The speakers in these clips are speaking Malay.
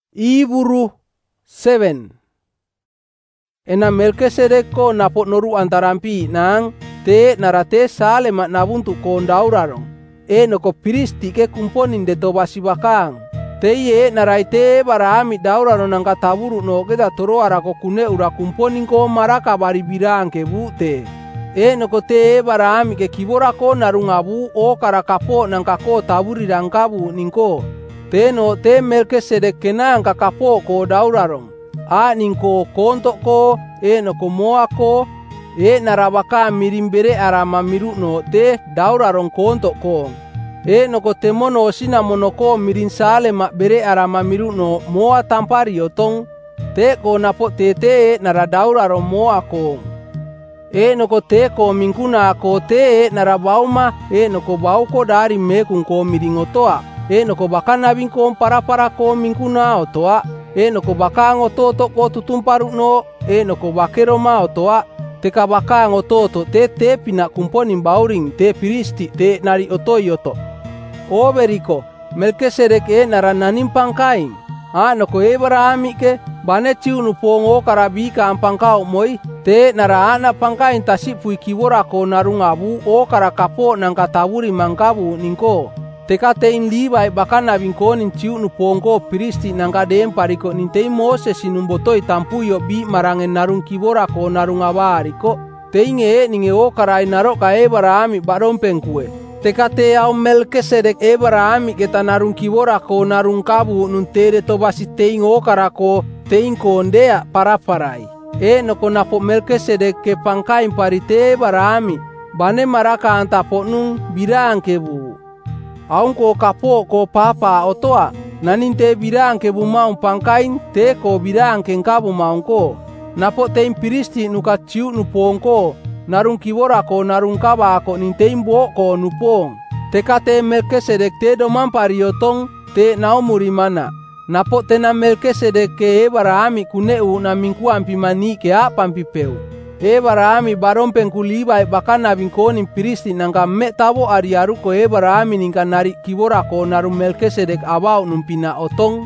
Iburu 7. Ena Melkisedek ko napot noru antarampi nang te narate sale mak nabuntu ko ndaurarong. Noko piristi ke kumponin de tobasi bakang. Te ye naraite barami daurarong nang kataburu no kita toro arako kune ura kumponin ko maraka bari birang ke bute. Noko te barami ke kibora ko narungabu o karakapo nang kako taburi rangkabu ningko. Teno te Melkisedek kenang kakapo ko daurarong. Ningko kontok ko noko moa ko narabaka mirimbere arama miruno te daurarong kontok ko. Noko temono sina monoko mirin sale mak bere arama miruno moa tampari yotong te ko napo te naradaurarong moa ko. Noko te ko mingkuna ko te narabauma noko bau ko dari mekung ko miring otoa. Noko bakana bingko para ko mingkuna otoa. Noko bakang ototo ko tutumparu no noko bakero ma otoa. Teka bakang ototo te pina kumponin bauring te piristi te nari otoyoto. Beriko Melkisedek narananim pangkain. Noko Abrahami ke bane ciu nupong karabika ampangkau moi te naraana pangkain tasip pui kibora ko narungabu karakapo nang kataburi mangkabu ningko. Teka tein libai bakana bingkonin ciu nupong ko piristi nang kadem pariko nintei Moses sinumbotoi tampuyo bi marangen narung kibora ko narungabariko. Teinge ninge karai narok ka Abrahami barompeng kue. Teka te au Melkisedek Abrahami kita narung kibora ko narung kabu nuntere tobasi teing karako teing kondea paraparai. Noko napo Melkisedek ke pangkain parite Abrahami bane maraka antapo nung birang kebu. Aungko kapo ko papa otoa naninte birang kebu maung pangkain te ko birang kengkabu maungko. Napo teing piristi nuka ciu nupongko narung kibora ko narung kaba ko nintein bo ko nupong. Teka te Melkisedek te domang pariyotong te naumuri mana. Napo te na Melkisedek ke Abrahami kuneu na mingkuan pimani ke pampipeu. Abrahami barompeng kulibai bakana bingkonin piristi nangka me tabo ariaru ko Abrahami ningka nari kibora ko narung Melkisedek abau numpina otong.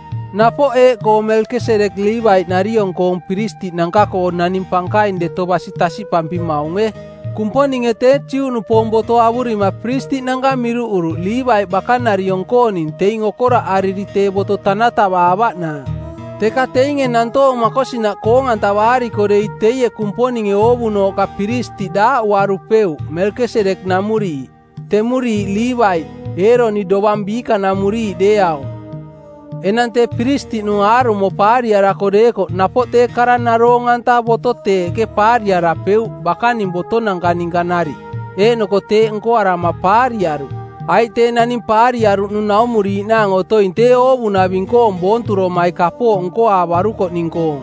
Napo ko Melkisedek libai nariong kong piristi nangka ko nanim pangkain de tobasi tasi pampi maunge. Kumponing te ciu nupong boto aburi ma piristi nangka miru uru libai bakan nariong konin teing okora aririte boto tanata baba na. Teka teinge nanto makosina kong antawari kode iteye kumponing obuno ka piristi da warupeu Melkisedek namuri. Temuri libai ni dobambika namuri deau. Enante piristi nu aru mo pariara kodeko napote karanarong anta botote ke pariara peu bakanin botonang kaningkanari. Noko te engko arama pariaru. Ai te nanin pariaru nu naumuri nang otoin te obu na bingkong bonturo mai kapo engko abaruko ningkong.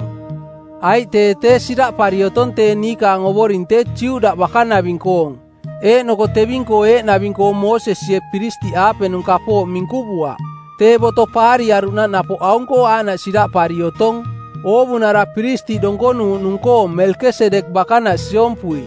Ai te sidak parioton te nika ngoborin te ciu dak bakana bingkong. Noko te bingko na bingkong Moses ye piristi ape nung kapo mingkubua. Te boto pariaru na napo aungko anak sidak pariotong. Obu nara piristi dongkonu nungko Melkisedek bakana siompui.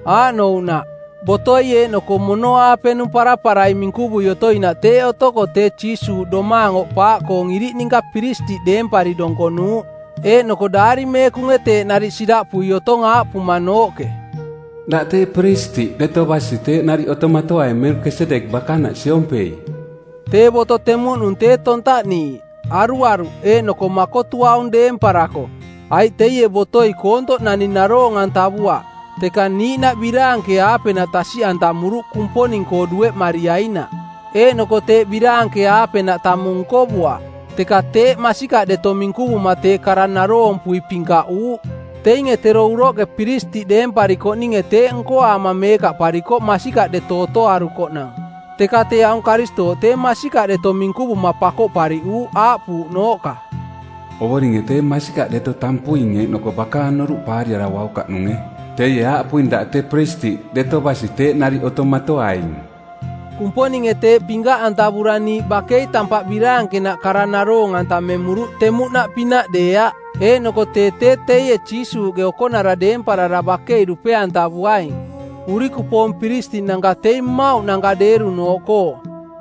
No na. Botoye noko mono ape nung paraparai mingkubu yotoi na te otoko te cisu domango pa ko ngiri ningka piristi dempari dongkonu. Noko dari mekunge te nari sidak puyotong pumanoke. Dak te piristi deto basi te nari otomatoa Melkisedek bakana siompei. Te boto temun unte tonta ni aru noko makotua undem parako. Ai teye botoi konto nani naro ngantabua. Teka ni na birang ke ape na tasi antamuru kumponing ko due mariaina. Noko te birang ke ape na tamung ko bua. Teka te masika de tomingkubu mate karanaro pui pingka u. Te inge terouro ke piristi dem pariko ninge te engko ama meka pariko masika de toto aruko nang. Teka te aung karisto te masika de tomingkubu mapako pari u apu noka. Oboringe te masika de to tampu inge noko baka noru pari arawau kak nunge. Te apu indak te pristi de to basi te nari otomato aing. Kumponing te pingga antaburani bakei tampak birang kena karanaro nganta memuru temu nak pinak dea. Noko te ye cisu geoko naradem para rabakei rupe antabuaing. Uri kupom piristi nangka te mau nangka deru noko.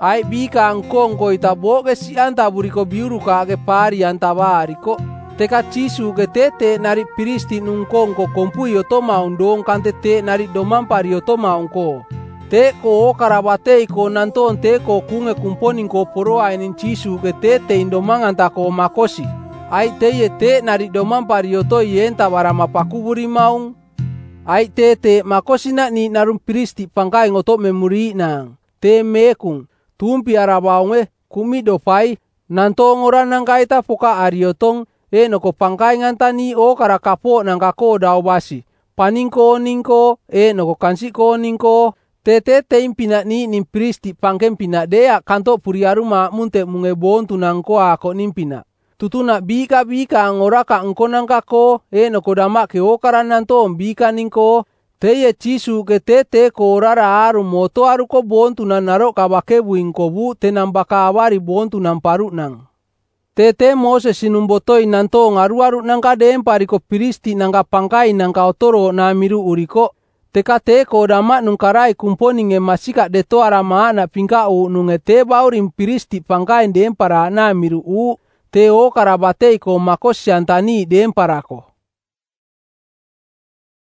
Ai bika angkongko itaboke si anta buriko biuru kage pari anta bariko. Teka cisu ke tete nari piristi nungkongko kompui otoma undong kante te nari domampari otoma ungko. Te ko karabate ko nanton te ko kunge kumponing ko poroa inin cisu ke tete indomanganta ko makosi. Ai te ye te nari domampari oto yenta barama pakuburi maung. Ai te makosi na ni narum piristi pangkai ngoto memuri nang. Te mekung tumpi arabaunge kumido pai nantong ora nang kaita poka ariotong noko pangkai ngantani o karakapo nang kako daubasi paningko ningko noko kansi ko ningko tete impina ni nimpristi pangkem pina dea kanto puriaruma munte mungebontu nangko ako nimpina tutuna bika angora ka engko nang kako noko dama ke o karananto bika ningko teye cisu ke tete ko rara aru moto aru ko bontu nan naro kabake buing kobu tenambaka awari bontu nan paru nang. Tete Moses sinumbotoi nanto ngaru-aru nangka dempari ko piristi nangka pangkai nangka otoro na miru uriko. Teka te ko dama nungkarai kumponi nge masika deto arama na pingka u nunge te baurim piristi pangkai dempara na miru u. Te o karabatei ko makos yantani demparako.